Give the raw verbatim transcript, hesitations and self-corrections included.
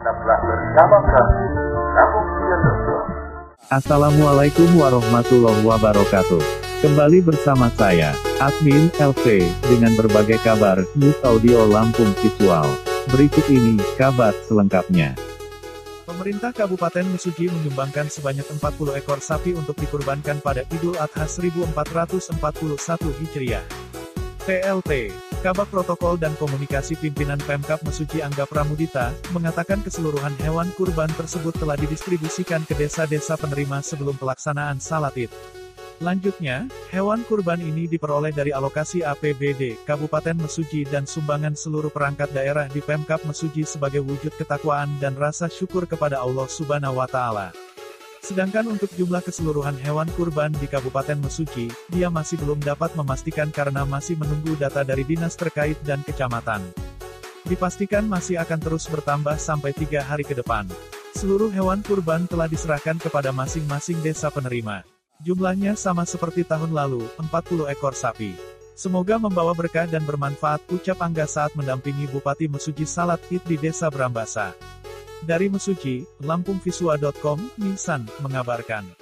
Tetaplah bersama kami, Samukti titik com. Assalamualaikum warahmatullahi wabarakatuh. Kembali bersama saya, Admin L V, dengan berbagai kabar, news audio Lampung Visual. Berikut ini, kabar selengkapnya. Pemerintah Kabupaten Mesuji menyumbangkan sebanyak empat puluh ekor sapi untuk dikurbankan pada Idul Adha seribu empat ratus empat puluh satu Hijriah. P L T, Kabak Protokol dan Komunikasi Pimpinan Pemkab Mesuji Angga Pramudita, mengatakan keseluruhan hewan kurban tersebut telah didistribusikan ke desa-desa penerima sebelum pelaksanaan salat Id. Lanjutnya, hewan kurban ini diperoleh dari alokasi A P B D Kabupaten Mesuji dan sumbangan seluruh perangkat daerah di Pemkab Mesuji sebagai wujud ketakwaan dan rasa syukur kepada Allah Subhanahu wa Ta'ala. Sedangkan untuk jumlah keseluruhan hewan kurban di Kabupaten Mesuji, dia masih belum dapat memastikan karena masih menunggu data dari dinas terkait dan kecamatan. Dipastikan masih akan terus bertambah sampai tiga hari ke depan. Seluruh hewan kurban telah diserahkan kepada masing-masing desa penerima. Jumlahnya sama seperti tahun lalu, empat puluh ekor sapi. Semoga membawa berkah dan bermanfaat, ucap Angga saat mendampingi Bupati Mesuji salat Id di Desa Brambasa. Dari Mesuji, Lampung Visual titik com, Minsan, mengabarkan.